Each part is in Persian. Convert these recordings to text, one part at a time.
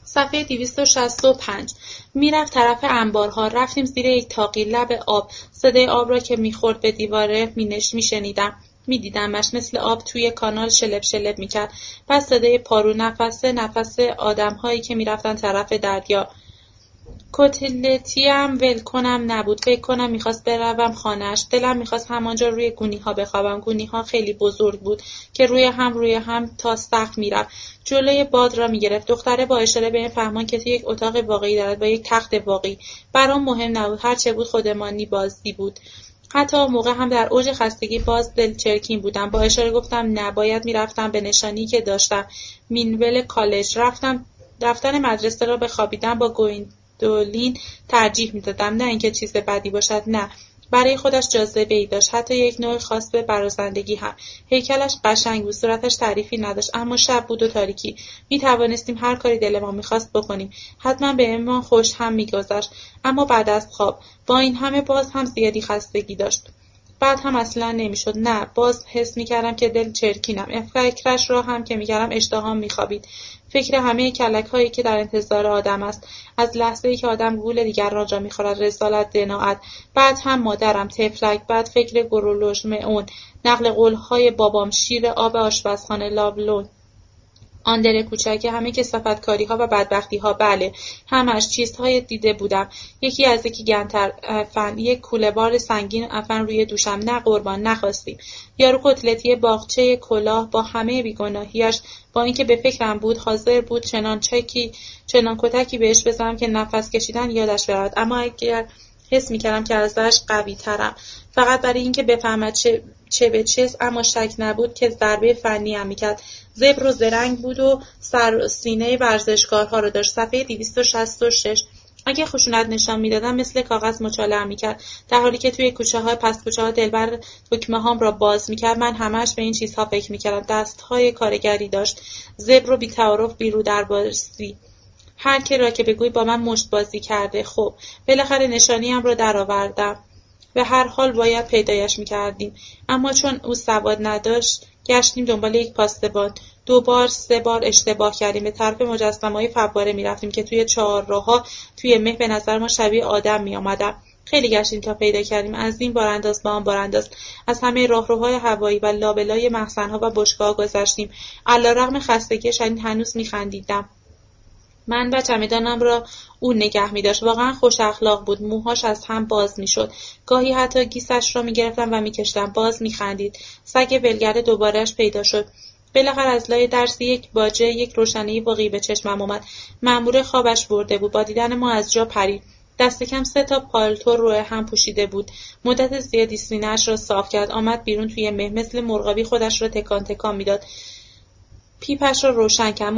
صفحه 265. میرفت طرف انبارها. رفتیم زیر یک تاقی لب آب. صدای آب را که میخورد به دیواره میشنیدم. میدیدمش مثل آب توی کانال شلب شلب میکرد. بعد صدای پارو، نفس آدمهایی که میرفتن طرف دریا. کتلتیم ول کنم نبود. فکر کنم میخواست بروم خانه‌اش. دلم میخواست همانجا روی گونی‌ها بخوابم. گونی‌ها خیلی بزرگ بود که روی هم تا سقف میرفت. جلوی باد را میگرفت. دختره با اشاره به این فهمان که یک اتاق واقعی دارد با یک تخت واقعی. برام مهم نبود. هرچه بود خودمانی بازی بود. حتی آن موقع هم در اوج خستگی باز دلچرکین بودم. با اشاره گفتم نه، باید میرفتم به نشانی که داشتم. مینول کالج. رفتن مدرسه را به خوابیدن با گویندولین ترجیح میدادم. نه اینکه چیز بدی باشد، نه، برای خودش جاذبه‌ای داشت، حتی یک نوع خاص به برازندگی هم. هیکلش قشنگ بود، صورتش تعریفی نداشت، اما شب بود و تاریکی. میتوانستیم هر کاری دلمان میخواست بکنیم. حتما بهمان خوش هم میگذشت، اما بعد از خواب. با این همه باز هم زیادی خستگی داشت. بعد هم اصلا نمیشد. نه، باز حس میکردم که دل چرکینم. فکرش را هم که میکردم اشتهام میخوابید. فکر همه کلک‌هایی که در انتظار آدم است. از لحظه‌ای که آدم گول دیگران را می‌خورد، رسالت، دناعت. بعد هم مادرم، طفلک. بعد فکر گرولوژ مئون، نقل قول‌های بابام، شیر آب آشپزخانه، لابلون. آن دل کوچک، همه کثافتکاری‌ها و بدبختی‌ها. بله، همش چیزهای دیده بودم. یکی از یکی گندتر. یک کوله‌بار سنگین عفن روی دوشم. نه قربان، نخواستیم. یارو کتلتی باغچه کلاه با همه بیگناهی‌اش، با اینکه به فکرم بود، حاضر بود چنان کتکی بهش بزنم که نفس کشیدن یادش برود. اما اگر حس می‌کردم که ازش قوی‌ترم، فقط برای اینکه بفهمد چه به چه، اما شک نبود که ضربه فنی هم می‌کرد. زبر و زرنگ بود و سر سینه ورزشکارها رو داشت. صفحه 266. اگه خشونت نشان میدادم مثل کاغذ مچاله میکرد، در حالی که توی کوچه‌های پس کوچه‌ها دلبر دکمه‌هام را باز میکرد. من همش به این چیزها فکر میکردم. دست‌های کارگری داشت. زبر و بی‌تعارف بیرو دربازی. هر کی را که بگویی با من مشت بازی کرده. خب بالاخره نشانیم را درآوردم. به هر حال باید پیدایش میکردیم، اما چون او سواد نداشت گشتیم دنبال یک پاسبان. 2 بار 3 بار اشتباه کردیم. به طرف مجسمه‌های فواره میرفتیم که توی چهارراه‌ها توی مه به نظر ما شبیه آدم میآمدن. خیلی گشتیم تا پیدا کردیم. از این بارانداز به آن بارانداز، از همه راهروهای هوایی و لابلای مخزن‌ها و بشکه‌ها گذشتیم. علیرغم خستگی شدید هنوز میخندیدم. من و چمدانم را او نگه می‌داشت. واقعا خوش اخلاق بود. موهاش از هم باز می‌شد. گاهی حتی گیسش را می‌گرفتم و می‌کشیدم. باز می‌خندید. سگ ولگرد دوباره‌اش پیدا شد. بالاخره از لای درس یک باجه، یک روشنی واقعی به چشمم آمد. مأمور خوابش برده بود. با دیدن ما از جا پرید. دست کم 3 تا پالتو روی هم پوشیده بود. مدت زیادی سینه‌اش را صاف کرد. آمد بیرون توی مه. مثل مرغابی خودش را تکان تکان می‌داد. پیپش را روشن کرد.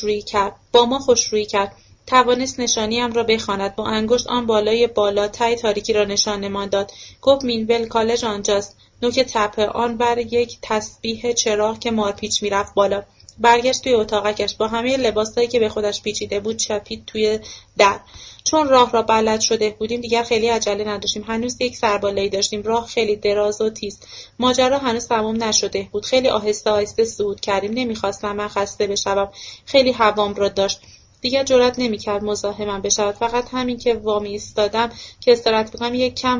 با ما خوشرویی کرد. توانست نشانیم را بخواند. با انگشت آن بالای بالا ته تاریکی را نشانمان داد. گفت مینول کالج آنجاست. نوک تپه. آن بر یک تسبیح چراغ که مارپیچ میرفت بالا. برگشت توی اتاقکش. با همه لباسایی که به خودش پیچیده بود چپید توی در. چون راه را بلد شده بودیم دیگر خیلی عجله نداشتیم. هنوز یک سربالایی داشتیم. راه خیلی دراز و تیز. ماجرا هنوز تمام نشده بود. خیلی آهسته آهسته صعود کردیم. نمیخواستم من خسته بشوم. خیلی هوام را داشت. دیگر جرئت نمیکرد مزاحمم بشود. فقط همین که وامی ایستادم که استراحت بکنم یک کم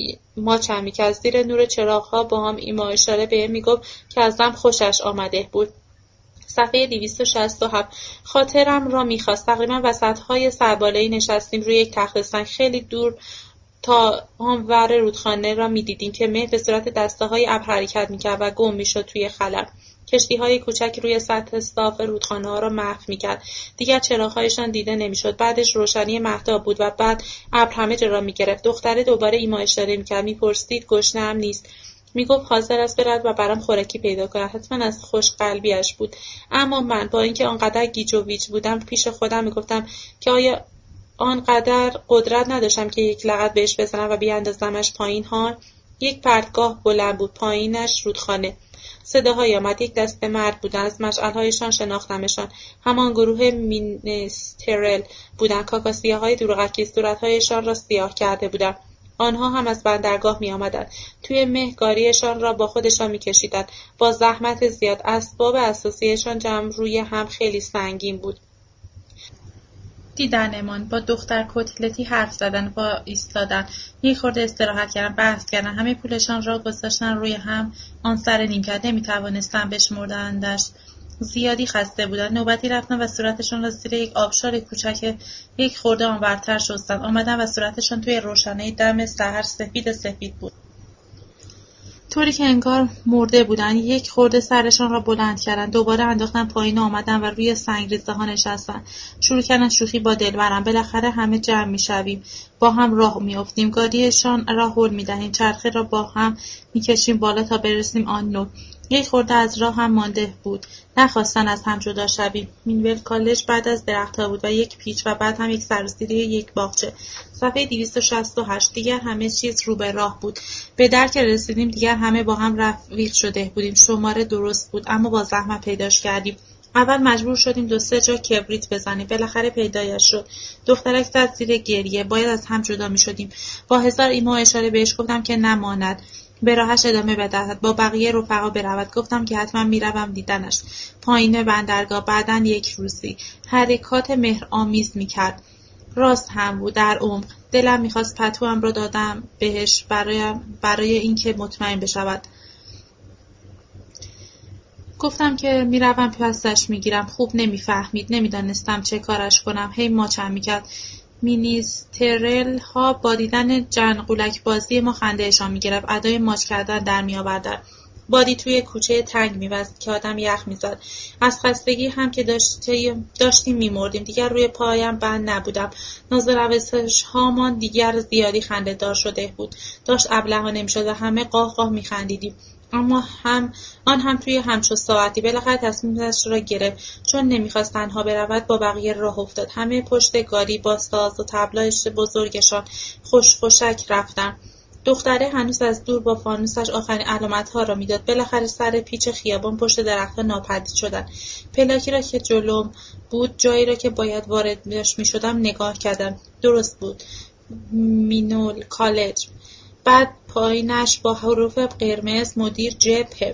ماچم میکرد. زیر نور چراغ‌ها با هم ایما اشاره بهم میگفت که ازم خوشش آمده بود. صفحه 267. خاطرم را میخواست. تقریبا وسط‌های سربالایی نشستیم روی یک تخت سنگ. خیلی دور تا آنور رودخانه را میدیدیم که مه به صورت دسته‌های ابر حرکت میکرد و گم میشد توی خلا. کشتی‌های کوچک روی سطح صاف رودخانه‌ها را محو می‌کرد. دیگر چراغ‌هایشان دیده نمی‌شد. بعدش روشنی مهتاب بود و بعد ابر همه جا را می‌گرفت. دختره دوباره ایما اشاره می‌کرد. می‌پرسید گشنه‌ام نیست. میگفت حاضر است برد و برام خوراکی پیدا کند. حتما از خوش قلبیش بود. اما من با اینکه آنقدر گیج و ویج بودم پیش خودم می‌گفتم که آیا آنقدر قدرت نداشتم که یک لغت بهش بزنم و بیاندازمش پایین ها. یک پرتگاه بلند بود. پایینش رودخانه. صداهایی آمد. یک دسته مرد بودند. از مشعل‌هایشان شناختمشان. همان گروه مینسترل بودند. کاکاسیاهای دروغکی صورت‌هایشان را سیاه کرده بودند. آنها هم از بندرگاه می‌آمدند. توی مه گاریشان را با خودشان می‌کشیدند. با زحمت زیاد. اسباب اساسیشان جمع روی هم خیلی سنگین بود. دیدنمان، با دختر کوتیلتی حرف زدن، با ایستادن، یک خورده استراحت کردن، بحث کردن، همه پولشان را گذاشتن روی هم. آن سر نیمکت نمیتوانستند بشمردندش، زیادی خسته بودند. نوبتی رفتن و صورتشان را زیر یک آبشار کوچک یک خورده آنورتر شستند. آمدن و صورتشان توی روشنه دم سحر سفید بود، طوری که انگار مرده بودند. یک خورده سرشان را بلند کردند، دوباره انداختن پایین و آمدن و روی سنگریزه ها نشستند. شروع کردن شوخی با دلبرم. بالاخره همه جمع میشویم، با هم راه میافتیم، گاریشان را هل میدهیم، چرخه را با هم میکشیم بالا تا برسیم آن نوک. یک خورده از راه هم مانده بود. نخواستن از هم جدا شویم. مینول کالج بعد از درخت‌ها بود و یک پیچ و بعد هم یک سروصیری یک باغچه. صفحه 268. دیگر همه چیز رو به راه بود. به در که رسیدیم دیگر همه با هم رفیق شده بودیم. شماره درست بود، اما با زحمت پیداش کردیم. اول مجبور شدیم 2-3 جا کبریت بزنیم. بالاخره پیدایش شد. دخترک زد زیر گریه. باید از هم جدا می‌شدیم. با هزار ایما اشاره بهش گفتم که نماند، به راهش ادامه بدهد، با بقیه رفقا برود. گفتم که حتما میروم دیدنش. پایین بندرگاه، بعداً یک روزی. حرکات مهرآمیز میکرد. راست هم بود، در عمق. دلم میخواست پتوام را دادم بهش برای اینکه مطمئن بشود. گفتم که میروم پسش میگیرم. خوب نمیفهمید. نمیدانستم چه کارش کنم. هی ماچم میکرد. مینیسترل ها با دیدن جنگولک بازی ما خندهشان میگرفت. ادای ماچ کردن در میآوردند. بادی توی کوچه تنگ می‌وزید که آدم یخ می‌زد. از خستگی هم که داشتیم می‌مردیم. دیگر روی پایم بند نبودم. ناز و روش‌هامان دیگر زیادی خنده‌دار شده بود. داشت ابلهانه می‌شد و همه قاه قاه می‌خندیدیم. اما آن هم توی همچو ساعتی بالاخره تصمیمش را گرفت. چون نمی‌خواست تنها برود با بقیه راه افتاد. همه پشت گاری با ساز و طبلای بزرگشان خوشک رفتند. دختره هنوز از دور با فانوسش آخرین علامت‌ها را می‌داد. بالاخره سر پیچ خیابان پشت درخت‌ها ناپدید شدند. پلاکی را که جلوم بود، جایی را که باید واردش می‌شدم نگاه کردم. درست بود. مینول کالج. بعد پایینش با حروف قرمز مدیر جبهه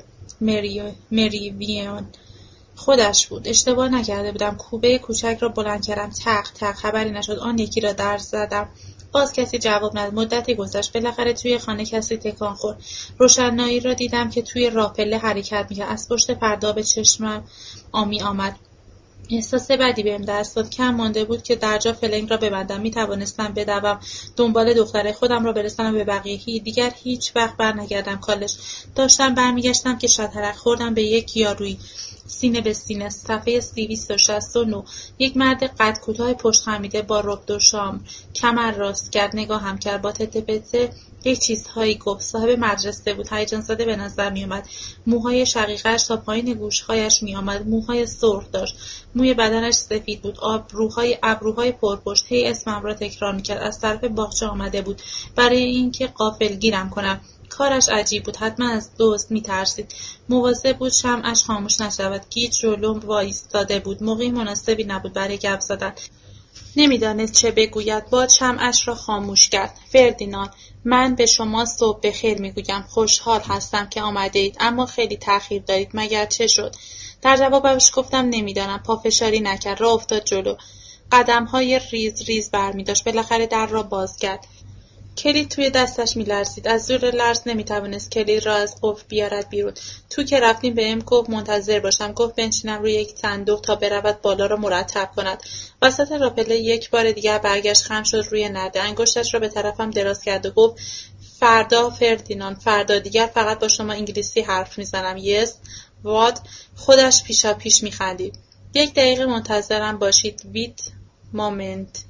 مریویان خودش بود. اشتباه نکرده بودم. کوبه کوچک را بلند کردم. تق تق. خبری نشد. آن یکی را در زدم. باز کسی جواب نداد. مدتی گذشت. بالاخره توی خانه کسی تکان خورد. روشنایی را دیدم که توی راهپله حرکت می‌کرد. از پشت پرده به چشمم آمد. احساس بدی بهم دست داد. کم مانده بود که درجا فلنگ را ببندم. می‌توانستم بدوم دنبال دختره خودم را برسانم به بقیه. دیگر هیچ وقت برنگردم کالج. داشتم برمیگشتم که شترک خوردم به یک یارویی. سینه به سینه. صفحه 269. یک مرد قد کوتاه پشت خمیده با رب دو شام کمر راست کرد. نگاهم کرد. با تته پته یک چیزهایی گفت. صاحب مدرسه بود. هیجان زده به نظر می آمد. موهای شقیقه‌اش تا پایین گوش‌هایش می آمد. موهای سرخ داشت. موی بدنش سفید بود. ابروهای پرپشت. هی اسمم را تکرار می کرد. از طرف باغچه آمده بود برای اینکه غافلگیرم کنم. کارش عجیب بود. حتما از دزد می‌ترسید. مواظب بود شمعش خاموش نشود. گیج جلوم وایستاده بود. موقعی مناسبی نبود برای گپ زدن. نمی‌دانست چه بگوید. باد شمعش را خاموش کرد. فردیناند، من به شما صبح بخیر می‌گویم. خوشحال هستم که آمده‌اید، اما خیلی تأخیر دارید. مگر چه شد؟ در جوابش گفتم نمی‌دانم. پافشاری نکرد. راه افتاد جلو. قدم‌های ریز ریز برمی‌داشت. بالاخره در را باز کرد. کلید توی دستش می‌لرزید. از زور لرز نمی‌توانست کلید را از قفل بیارد بیرون. تو که رفتیم بهم گفت منتظر باشم. گفت بنشینم روی یک صندوق تا برود بالا را مرتب کند. وسط راپله یک بار دیگر برگشت. خم شد روی نرده. انگشتش را به طرفم دراز کرد و گفت فردا فردیناند، فردا دیگر فقط با شما انگلیسی حرف میزنم. یس وات. خودش پیشا پیش می‌خندید. 1 دقیقه منتظرم باشید. ویت مومنت.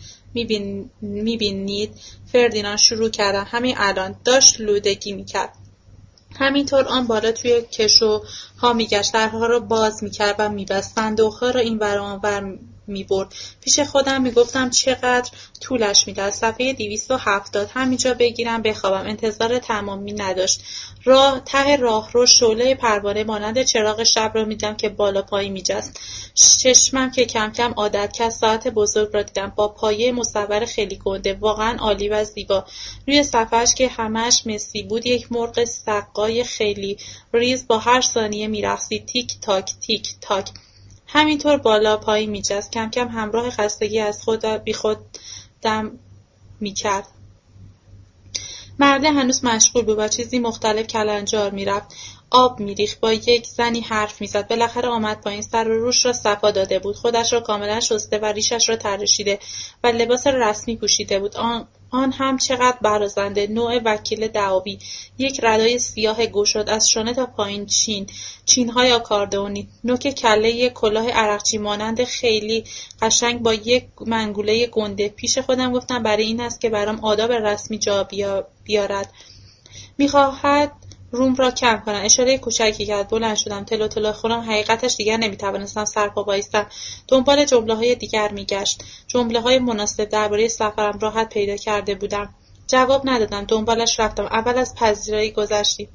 میبینید فردیناند شروع کردم. همین الان. داشت لودگی میکرد. همینطور آن بالا توی کشو ها میگشت. درها را باز میکرد و میبست. صندوقها را این ور آن ور میبرد. پیش خودم میگفتم چقدر طولش میداد. صفحه 270. همینجا بگیرم بخوابم. انتظار تمامی نداشت. ته راه رو شعله پروانه مانند چراغ شب را میدم که بالا پایی میجست. چشمم که کم کم عادت کرد ساعت بزرگ را دیدم با پایه مصور خیلی گنده، واقعا عالی و زیبا. روی صفحه‌اش که همش مسی بود یک مرغ سقای خیلی ریز با هر ثانیه میرقصید. تیک تاک تیک تاک. همینطور بالا پایین می‌جست. کم کم همراه خستگی از خود بی خود دم می‌کرد. مرده هنوز مشغول بود، با چیزی مختلف کلنجار می‌رفت. آب می‌ریخت، با یک زنی حرف می‌زد. بالاخره آمد پایین. سر و روش را صفا داده بود. خودش را کاملا شسته و ریشش را تراشیده و لباس رسمی پوشیده بود. آن هم چقدر برازنده، نوع وکیل دعاوی. یک ردای سیاه گشاد از شانه تا پایین، چین‌های آکاردئونی، نوک کله یک کلاه عرقچی مانند خیلی قشنگ با یک منگوله گنده. پیش خودم گفتم برای این است که برام آداب رسمی جا بیارد. می‌خواهد روم را کم کنم. اشاره کوچکی کرد. بلند شدم. تلو تلو خودم حقیقتش دیگر نمی‌توانستم سرپا بایستم. دنبال جمله‌های دیگر می‌گشت. جمله‌های مناسب درباره سفرم راحت پیدا کرده بودم. جواب ندادم. دنبالش رفتم. اول از پذیرایی گذشتیم.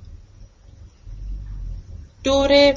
دور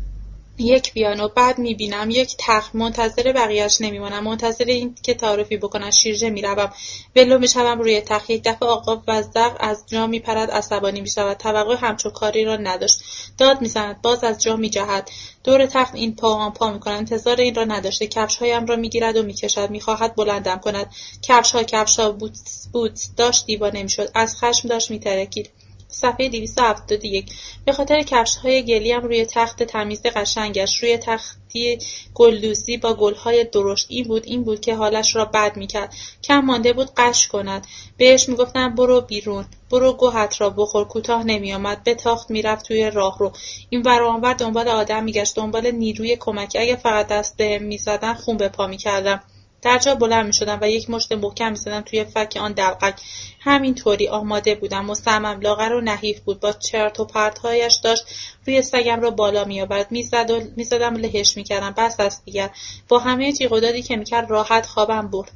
یک پیانو، بعد میبینم یک تخت. منتظر بقیه‌اش نمیمانم. منتظر این که تعارفی بکنن شیرجه میروم. ولو میشوم روی تخت. یک دفعه آقا وزق از جا میپرد، عصبانی میشود. توقع همچون کاری را نداشت. داد میزند، باز از جا میجهد. دور تخت این پا آن پا میکند. انتظار این را نداشته. کفشهایم را میگیرد و میکشد. میخواهد بلندم کند. کفشها بوتس داشت. دیوانه میشد. از خشم داشت میترکید. صفحه 271. به خاطر کفش‌های گلیم روی تخت تمیز قشنگش، روی تختی گلدوزی با گل‌های درشت. این بود که حالش را بد می‌کرد. کم مانده بود غش کند. بهش میگفتم برو بیرون، برو گوهت را بخور. کوتاه نمی‌آمد. به تاخت میرفت توی راهرو. این ور و آنور دنبال آدم میگشت، دنبال نیروی کمکی. اگه فقط دست بهم می‌زدن خون به پا می‌کردم. در جا بلند می‌شدم و یک مشت محکم می‌زدم توی فک آن دلقک. همینطوری آماده بودم. مصمم، لاغر و نحیف بود. با چرت و پرت‌هایش داشت روی سگم را بالا می‌آورد. می‌زدم و لهش می‌کردم. بس است دیگر. با همه جیغ و دادی که می‌کرد راحت خوابم برد.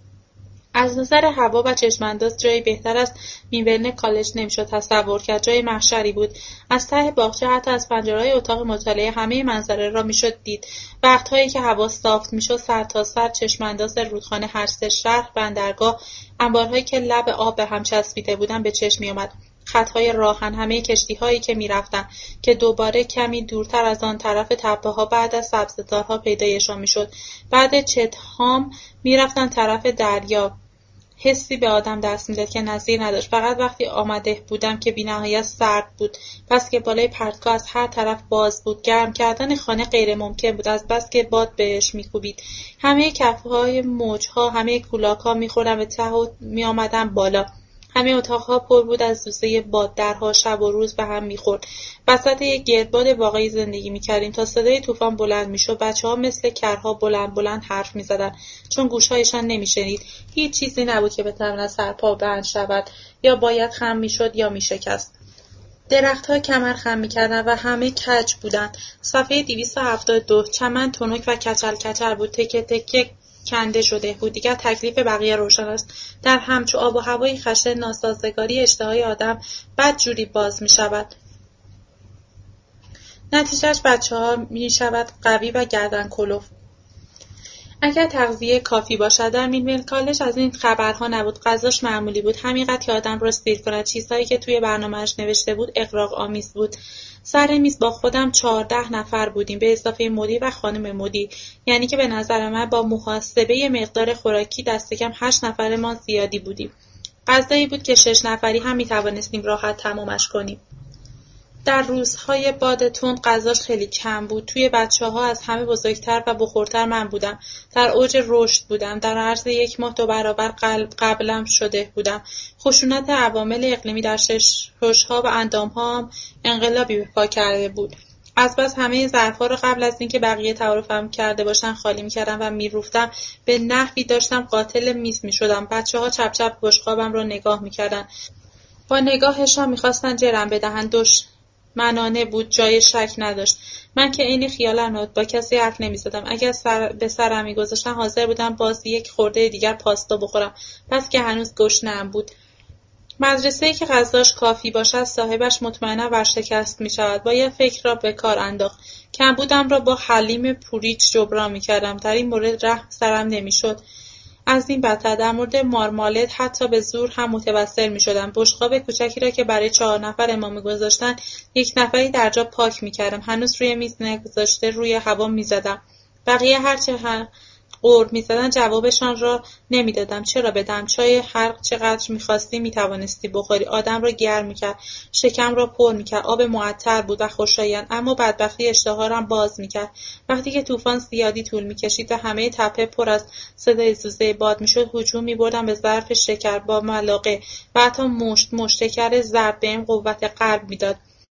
از نظر هوا و چشم‌انداز جایی بهتر از میولن کالج نمی‌شد تصور کرد. جای محشری بود. از ته باغچه، حتی از پنجره‌های اتاق مطالعه، همه منظره را میشد دید. وقت‌هایی که هوا صاف میشد، سرتاسر چشم‌انداز رودخانه، هر سه شهر، بندرگاه، انبارهایی که لب آب به هم چسبیده بودند به چشم می‌آمد. خط‌های راهن، همه کشتی‌هایی که می‌رفتند، که دوباره کمی دورتر از آن طرف تپه‌ها بعد از سبزتارها پیدایشان می‌شد. بعد چتهام می‌رفتند طرف دریا. حسی به آدم دست می‌داد که نظیر نداشت. فقط وقتی آمده بودم که بی‌نهایت سرد بود، بس که بالای پرتگاه از هر طرف باز بود. گرم کردن خانه غیر ممکن بود، از بس که باد بهش می‌کوبید. همه کف‌های موج‌ها، همه کولاک‌ها می‌خوردن به ته و می‌آمدن بالا. همه اتاق‌ها پر بود از زوزه باد. درها شب و روز به هم می‌خورد. وسط یک گردباد واقعی زندگی می‌کردیم. تا صدای طوفان بلند می‌شد، بچه‌ها مثل کرها بلند بلند حرف می‌زدند، چون گوش‌هایشان نمی‌شنید. هیچ چیزی نبود که بتواند سرپا بند شود. یا باید خم می‌شد یا می‌شکست. درخت‌ها کمر خم می‌کردند و همه کج بودند. صفحه 272. چمن تنک و کچل کچل بود. تکه تکه کنده شده بود. دیگر تکلیف بقیه روشن است. در همچو آب و هوای خشن، ناسازگاری اشتهای آدم بدجوری باز می‌شود. نتیجه‌اش بچه‌ها می‌شود قوی و گردن کلفت. اگر تغذیه کافی باشد. در میلمل کالج از این خبرها نبود. غذاش معمولی بود، همینقدر که آدم را سیر کند. چیزهایی که توی برنامه‌اش نوشته بود اغراق‌آمیز بود. سر میز با خودم 14 نفر بودیم، به اضافه مدیر و خانم مدیر. یعنی که به نظر من با محاسبه مقدار خوراکی دست کم 8 نفرمان زیادی بودیم. غذایی بود که 6 نفری هم می‌توانستیم راحت تمامش کنیم. در روزهای باد تند غذاش خیلی کم بود. توی بچه‌ها از همه بزرگتر و بخورتر من بودم. در اوج رشد بودم. در عرض 1 ماه 2 برابر قبلم شده بودم. خشونت عوامل اقلیمی در شش‌ها و اندام‌هام انقلابی به پا کرده بود. از بس همه ظرف‌ها را قبل از اینکه بقیه تعارفم کرده باشن خالی می‌کردم و می‌روفتم. به نحوی داشتم قاتل میز می‌شدم. بچه‌ها چپ چپ بشقابم را نگاه می‌کردند. با نگاهشان می‌خواستند جرم بدهند. منانه بود، جای شک نداشت. من که عین خیالم نبود، با کسی حرف نمی‌زدم. اگر به سرم می‌گذاشتن حاضر بودم باز یک خورده دیگر پاستا بخورم، بس که هنوز گشنه‌ام بود. مدرسه‌ای که غذاش کافی باشد صاحبش مطمئنا ورشکست می‌شود. باید فکر را به کار انداخت. کمبودم را با حلیم پوریچ جبران می‌کردم. در این مورد رحم سرم نمی‌شد. از این بدتر در مورد مارمالد حتی به زور هم متوسل می‌شدم. بشقاب کوچکی را که برای 4 نفر ما می‌گذاشتند 1 نفری در جا پاک می‌کردم. هنوز روی میز نگذاشته روی هوا می‌زدم. بقیه هرچه غر می‌زدند جوابشان را نمی‌دادم. چرا بدم؟ چای هر چقدر می‌خواستی می‌توانستی بخوری. آدم را گرم می‌کرد، شکم را پر می‌کرد. آب معطر بود و خوشایند، اما بدبختی اشتها را باز می‌کرد. وقتی که طوفان زیادی طول می‌کشید و همه تپه پر از صدای زوزه باد می‌شد، هجوم می‌بردم به ظرف شکر با ملاقه و حتی مشت شکر زرد. بهم قوت قلب می‌داد.